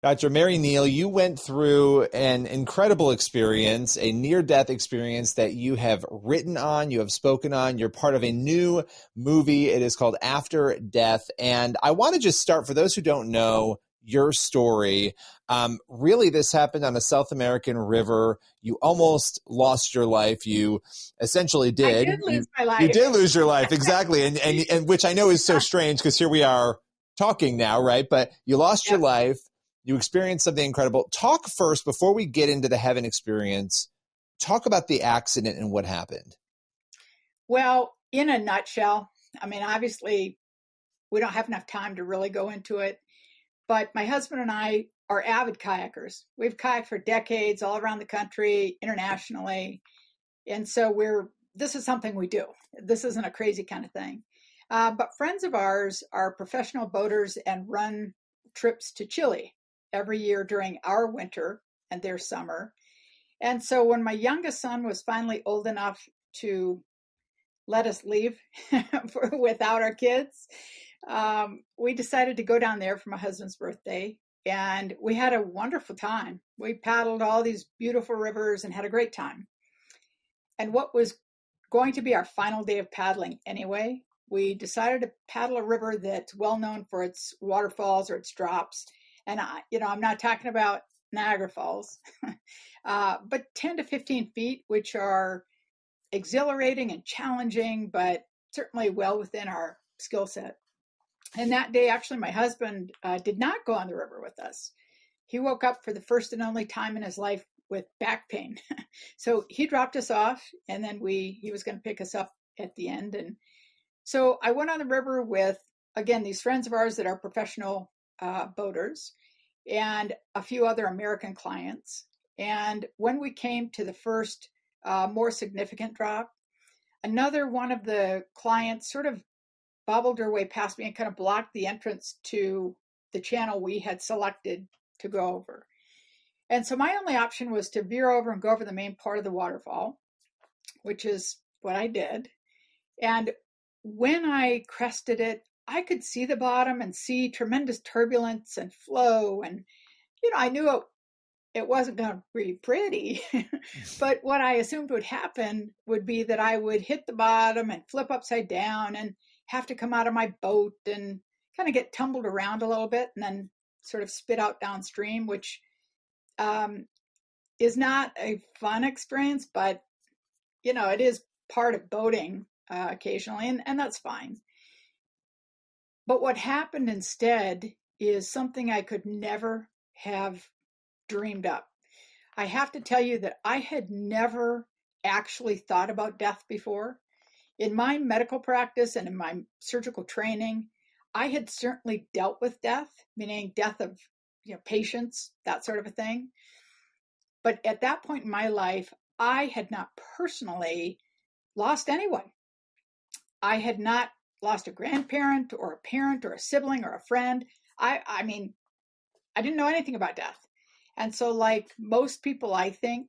Dr. Mary Neal, you went through an incredible experience, a near-death experience that you have written on, you have spoken on. You're part of a new movie. It is called After Death. And I want to just start, for those who don't know your story, really this happened on a South American river. You almost lost your life. You essentially I did. did lose my You life. did lose your life, exactly. And which I know is so strange because here we are talking now, right? But you lost your Yep. life. You experienced something incredible. Talk first, before we get into the heaven experience, talk about the accident and what happened. Well, in a nutshell, I mean, obviously, we don't have enough time to really go into it, but my husband and I are avid kayakers. We've kayaked for decades all around the country, internationally. And so this is something we do. This isn't a crazy kind of thing. But friends of ours are professional boaters and run trips to Chile every year during our winter and their summer. And so when my youngest son was finally old enough to let us leave without our kids, we decided to go down there for my husband's birthday. And we had a wonderful time. We paddled all these beautiful rivers and had a great time. And what was going to be our final day of paddling anyway, we decided to paddle a river that's well known for its waterfalls or its drops. And I'm not talking about Niagara Falls, but 10 to 15 feet, which are exhilarating and challenging, but certainly well within our skill set. And that day, actually, my husband did not go on the river with us. He woke up for the first and only time in his life with back pain. So he dropped us off, and then he was going to pick us up at the end. And so I went on the river with, again, these friends of ours that are professional boaters and a few other American clients. And when we came to the first more significant drop, another one of the clients sort of bobbled her way past me and kind of blocked the entrance to the channel we had selected to go over. And so my only option was to veer over and go over the main part of the waterfall, which is what I did. And when I crested it, I could see the bottom and see tremendous turbulence and flow. And, I knew it wasn't going to be pretty, but what I assumed would happen would be that I would hit the bottom and flip upside down and have to come out of my boat and kind of get tumbled around a little bit and then sort of spit out downstream, which is not a fun experience, but it is part of boating occasionally, and that's fine. But what happened instead is something I could never have dreamed up. I have to tell you that I had never actually thought about death before. In my medical practice and in my surgical training, I had certainly dealt with death, meaning death of patients, that sort of a thing. But at that point in my life, I had not personally lost anyone. I had not lost a grandparent or a parent or a sibling or a friend. I mean, I didn't know anything about death. And so, like most people, I think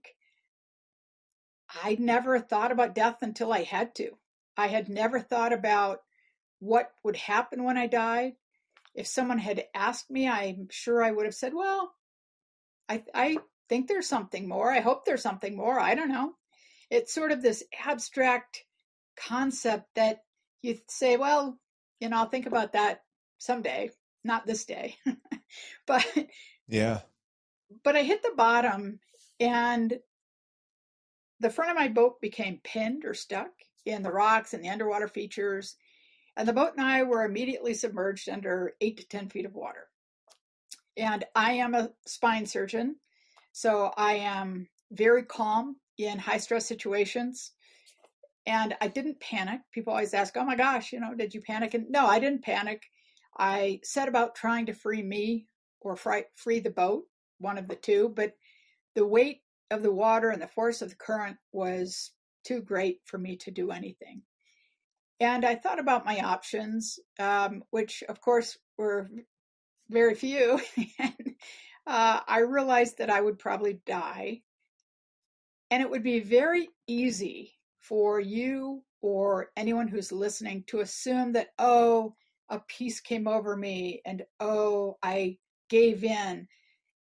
I never thought about death until I had to. I had never thought about what would happen when I died. If someone had asked me, I'm sure I would have said, well, I think there's something more. I hope there's something more. I don't know. It's sort of this abstract concept that you say, well, I'll think about that someday, not this day. but Yeah. but I hit the bottom and the front of my boat became pinned or stuck in the rocks and the underwater features. And the boat and I were immediately submerged under 8 to 10 feet of water. And I am a spine surgeon, so I am very calm in high stress situations. And I didn't panic. People always ask, oh my gosh, did you panic? And no, I didn't panic. I set about trying to free me or free the boat, one of the two. But the weight of the water and the force of the current was too great for me to do anything. And I thought about my options, which of course were very few. and I realized that I would probably die. And it would be very easy for you or anyone who's listening to assume that, oh, a peace came over me and, oh, I gave in.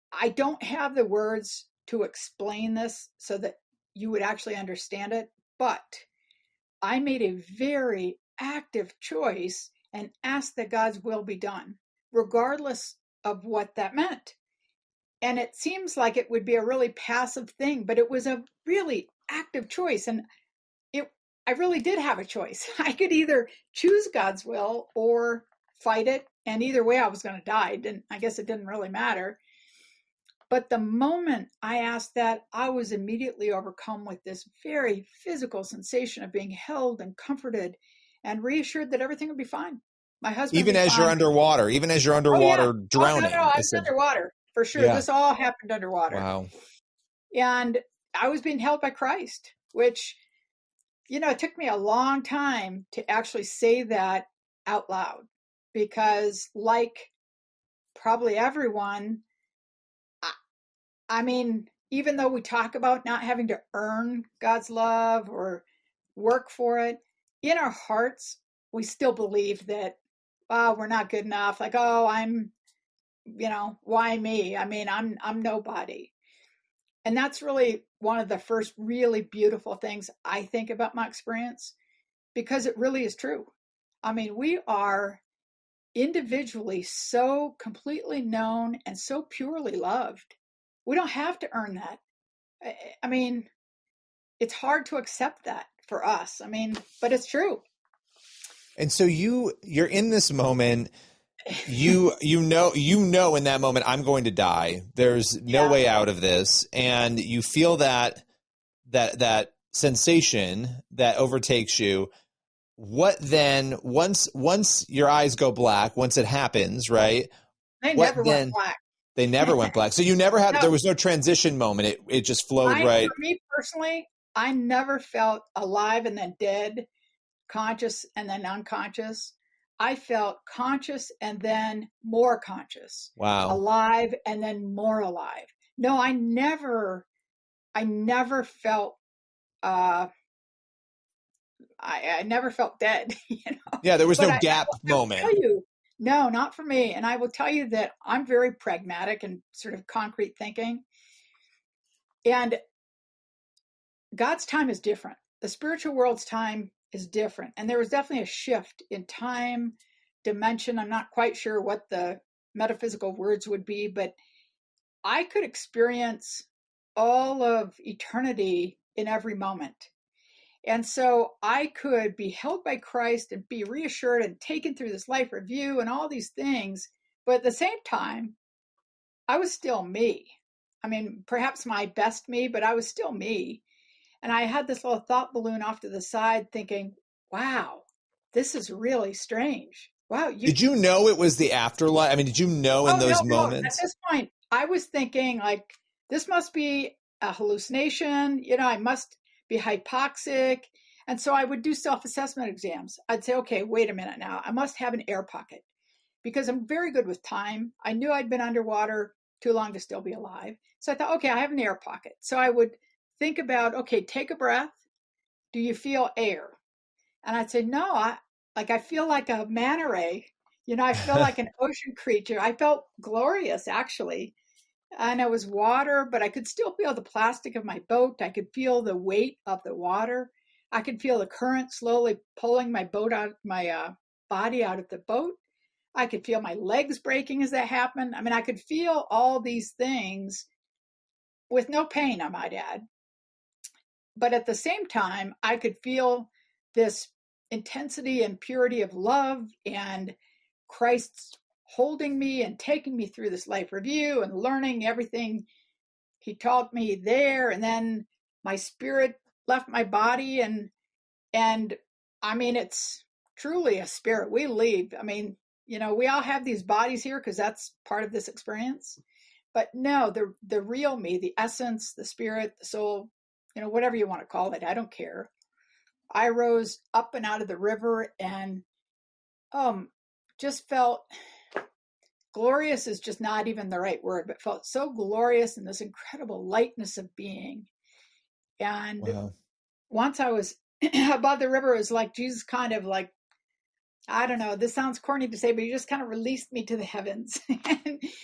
I don't have the words to explain this so that you would actually understand it, but I made a very active choice and asked that God's will be done, regardless of what that meant. And it seems like it would be a really passive thing, but it was a really active choice. And it, I really did have a choice. I could either choose God's will or fight it. And either way, I was going to die. I guess it didn't really matter. But the moment I asked that, I was immediately overcome with this very physical sensation of being held and comforted and reassured that everything would be fine. My husband would Even be as you're fine. underwater, even as you're Oh, yeah. underwater Oh, no, drowning. I was underwater for sure. Yeah. This all happened underwater. Wow. And I was being held by Christ, which, it took me a long time to actually say that out loud because, like probably everyone, I mean, even though we talk about not having to earn God's love or work for it, in our hearts, we still believe that, oh, we're not good enough. Like, oh, why me? I mean, I'm nobody. And that's really one of the first really beautiful things I think about my experience because it really is true. I mean, we are individually so completely known and so purely loved. We don't have to earn that. I mean, it's hard to accept that for us. I mean, but it's true. And so you're in this moment. You know in that moment I'm going to die. There's no way out of this, and you feel that sensation that overtakes you. What then? Once your eyes go black, once it happens, right? They never went black. They never went black. So you never had. No. There was no transition moment. It just flowed right. For me personally, I never felt alive and then dead, conscious and then unconscious. I felt conscious and then more conscious. Wow. Alive and then more alive. No, I never felt I never felt dead, Yeah, there was no gap moment. I will tell you, no, not for me. And I will tell you that I'm very pragmatic and sort of concrete thinking. And God's time is different. The spiritual world's time is different. And there was definitely a shift in time, dimension. I'm not quite sure what the metaphysical words would be, but I could experience all of eternity in every moment. And so I could be held by Christ and be reassured and taken through this life review and all these things. But at the same time, I was still me. I mean, perhaps my best me, but I was still me. And I had this little thought balloon off to the side thinking, wow, this is really strange. Wow. Did you know it was the afterlife? I mean, did you know in those moments? At this point, I was thinking like, this must be a hallucination. I must be hypoxic. And so I would do self-assessment exams. I'd say, okay, wait a minute now. I must have an air pocket because I'm very good with time. I knew I'd been underwater too long to still be alive. So I thought, okay, I have an air pocket. So I would think about, okay, take a breath. Do you feel air? And I'd say, no, I feel like a manta ray. I feel like an ocean creature. I felt glorious, actually. And it was water, but I could still feel the plastic of my boat. I could feel the weight of the water. I could feel the current slowly pulling my body out of the boat. I could feel my legs breaking as that happened. I mean, I could feel all these things with no pain, I might add. But at the same time, I could feel this intensity and purity of love and Christ's holding me and taking me through this life review and learning everything he taught me there. And then my spirit left my body. And I mean, it's truly a spirit. We leave. I mean, we all have these bodies here because that's part of this experience. But no, the real me, the essence, the spirit, the soul, whatever you want to call it, I don't care. I rose up and out of the river and just felt glorious is just not even the right word, but felt so glorious in this incredible lightness of being. And wow. Once I was above the river, it was like Jesus kind of like, I don't know, this sounds corny to say, but he just kind of released me to the heavens.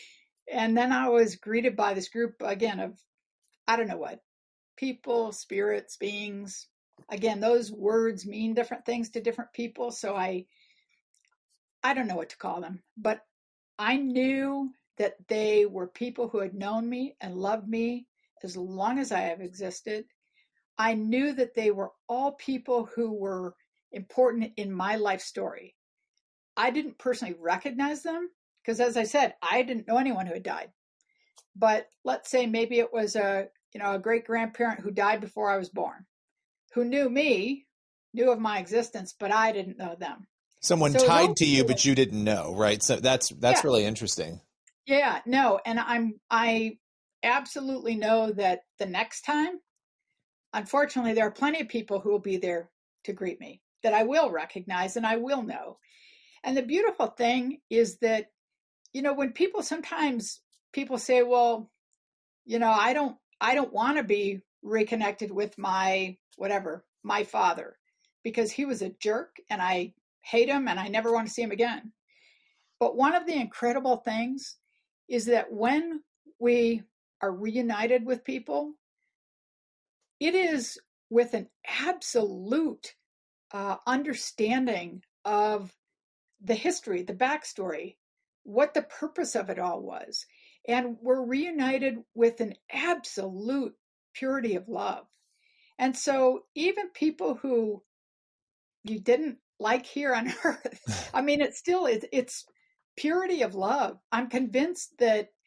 And then I was greeted by this group again of, I don't know what, people, spirits, beings. Again, those words mean different things to different people. So I don't know what to call them, but I knew that they were people who had known me and loved me as long as I have existed. I knew that they were all people who were important in my life story. I didn't personally recognize them because, as I said, I didn't know anyone who had died. But let's say maybe it was a great grandparent who died before I was born, who knew me, knew of my existence, but I didn't know them. Someone So tied those to you, feelings, but you didn't know, right? So that's yeah, really interesting. yeah, no, and I absolutely know that the next time, unfortunately, there are plenty of people who will be there to greet me that I will recognize and I will know. And the beautiful thing is that, when sometimes people say, well, I don't want to be reconnected with my whatever, my father, because he was a jerk and I hate him and I never want to see him again. But one of the incredible things is that when we are reunited with people, it is with an absolute understanding of the history, the backstory, what the purpose of it all was. And we're reunited with an absolute purity of love. And so even people who you didn't like here on earth, I mean, it's purity of love. I'm convinced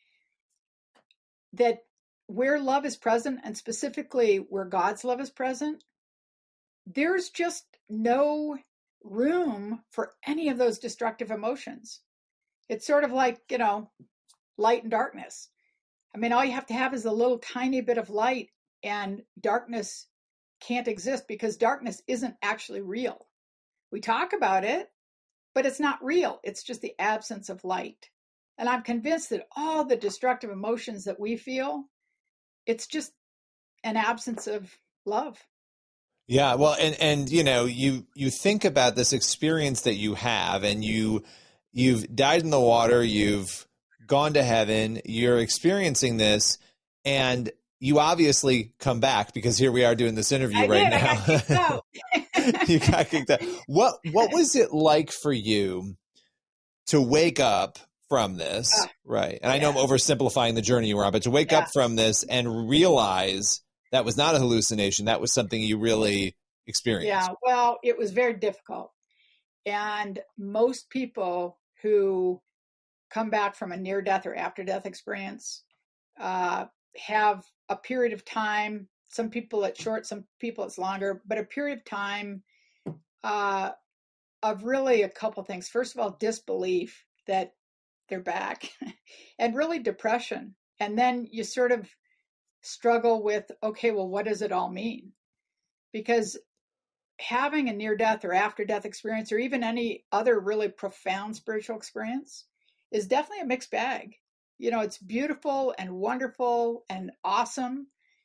that where love is present, and specifically where God's love is present, there's just no room for any of those destructive emotions. It's sort of like, light and darkness. I mean, all you have to have is a little tiny bit of light, and darkness can't exist because darkness isn't actually real. We talk about it, but it's not real. It's just the absence of light. And I'm convinced that all the destructive emotions that we feel, it's just an absence of love. Yeah, well, and you think about this experience that you have, and you've died in the water, you've gone to heaven, you're experiencing this, and you obviously come back because here we are doing this interview I right did. I got now. kicked out. You got kicked out. What was it like for you to wake up from this, right? And I know I'm Yeah, oversimplifying the journey you were on, but to wake yeah, up from this and realize that was not a hallucination, that was something you really yeah. experienced. Well, it was very difficult. And most people who come back from a near death or after death experience uh, have a period of time. Some people it's short, some people it's longer, but a period of time uh, of really a couple things. First of all, disbelief that they're back, and really depression. And then you sort of struggle with, okay, well, what does it all mean? Because having a near death or after death experience, or even any other really profound spiritual experience, is definitely a mixed bag. It's beautiful and wonderful and awesome,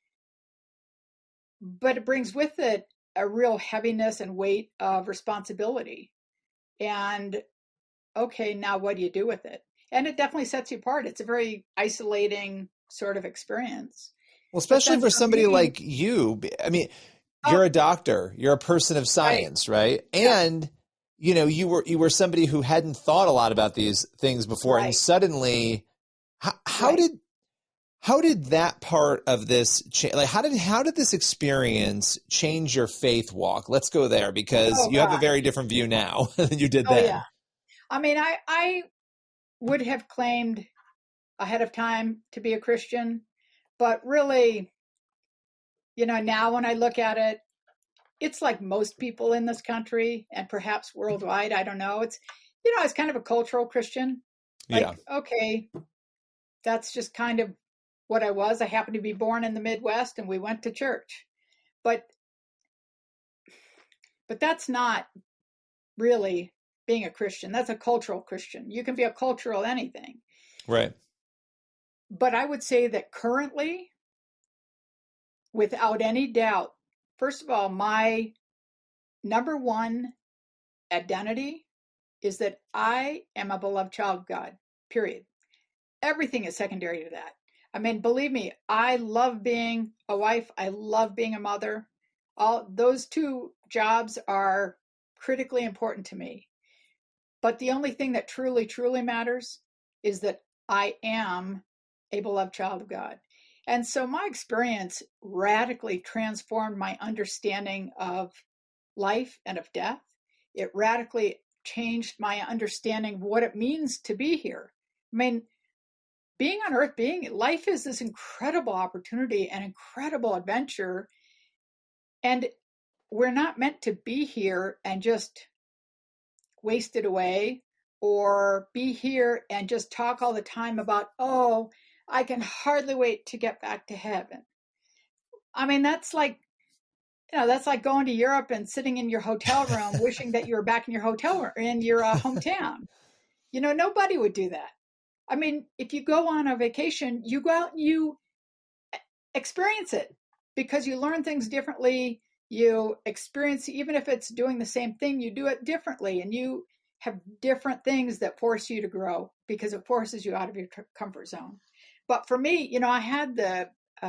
but it brings with it a real heaviness and weight of responsibility. And okay, now what do you do with it? And it definitely sets you apart. It's a very isolating sort of experience. Well, But especially then for for somebody me, like you. I mean, oh, you're a doctor, you're a person of right, science, right? yeah, And you were somebody who hadn't thought a lot about these things before, and right, suddenly, how, how right. did how did that part of this like how did this experience change your faith walk? Let's go there because Oh you have a God, very different view now than you did oh yeah. then. I mean, I would have claimed ahead of time to be a Christian, but really, now when I look at it, it's like most people in this country and perhaps worldwide. I don't know. It's kind of a cultural Christian. Yeah. Like, okay, that's just kind of what I was. I happened to be born in the Midwest and we went to church. But that's not really being a Christian. That's a cultural Christian. You can be a cultural anything. Right. But I would say that currently, without any doubt, first of all, my number one identity is that I am a beloved child of God, period. everything is secondary to that. I mean, believe me, I love being a wife. I love being a mother. All those two jobs are critically important to me. But the only thing that truly, truly matters is that I am a beloved child of God. And so my experience radically transformed my understanding of life and of death. It radically changed my understanding of what it means to be here. I mean, being on earth, being life is this incredible opportunity and incredible adventure. And we're not meant to be here and just waste it away, or be here and just talk all the time about, oh, I can hardly wait to get back to heaven. I mean, that's like, that's like going to Europe and sitting in your hotel room wishing that you were back in your hotel or in your hometown. Nobody would do that. I mean, if you go on a vacation, you go out and you experience it because you learn things differently. You experience, even if it's doing the same thing, you do it differently, and you have different things that force you to grow because it forces you out of your comfort zone. But for me, I had the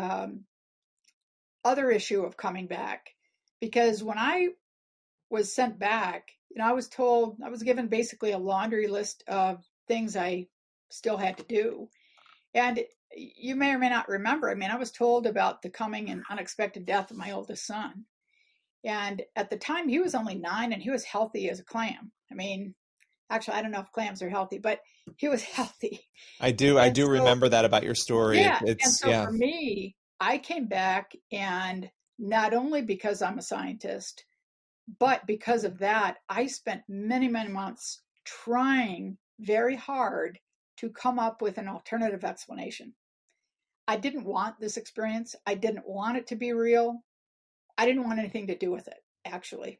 other issue of coming back, because when I was sent back, I was given basically a laundry list of things I still had to do. And you may or may not remember, I mean, I was told about the coming and unexpected death of my oldest son. And at the time, he was only 9 and he was healthy as a clam. I mean, actually, I don't know if clams are healthy, but he was healthy. I do remember that about your story. Yeah. For me, I came back, and not only because I'm a scientist, but because of that, I spent many, many months trying very hard to come up with an alternative explanation. I didn't want this experience. I didn't want it to be real. I didn't want anything to do with it, actually.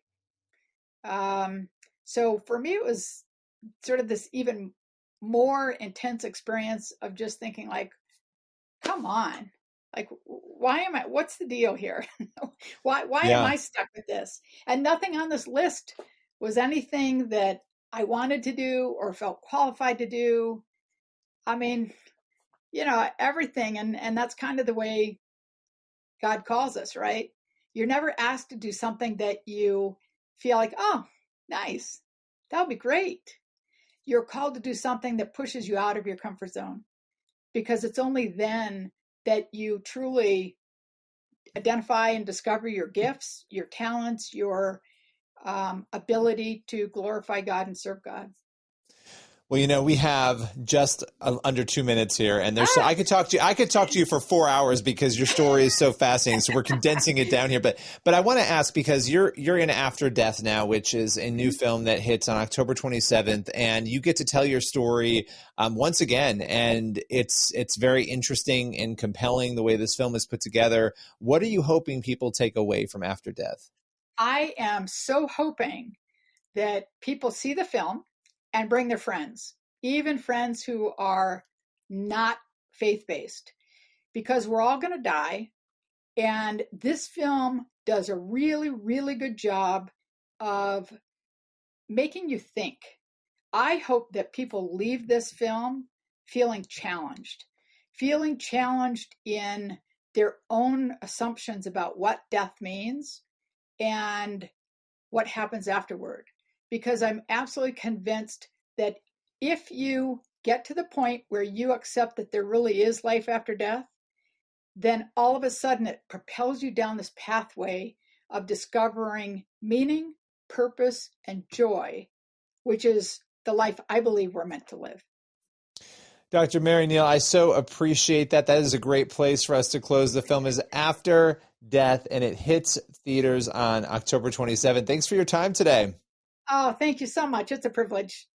So for me, it was sort of this even more intense experience of just thinking like, come on, like, what's the deal here? why am I stuck with this? And nothing on this list was anything that I wanted to do or felt qualified to do. I mean, everything. And that's kind of the way God calls us, right? You're never asked to do something that you feel like, oh, nice, that'll be great. You're called to do something that pushes you out of your comfort zone, because it's only then that you truly identify and discover your gifts, your talents, your ability to glorify God and serve God. Well, we have just under 2 minutes here, and I could talk to you for 4 hours because your story is so fascinating. So we're condensing it down here, but I want to ask, because you're in After Death now, which is a new film that hits on October 27th, and you get to tell your story once again, and it's very interesting and compelling the way this film is put together. What are you hoping people take away from After Death? I am so hoping that people see the film and bring their friends, even friends who are not faith-based, because we're all going to die. And this film does a really, really good job of making you think. I hope that people leave this film feeling challenged in their own assumptions about what death means and what happens afterward. Because I'm absolutely convinced that if you get to the point where you accept that there really is life after death, then all of a sudden it propels you down this pathway of discovering meaning, purpose, and joy, which is the life I believe we're meant to live. Dr. Mary Neal, I so appreciate that. That is a great place for us to close. The film is After Death, and it hits theaters on October 27th. Thanks for your time today. Oh, thank you so much. It's a privilege.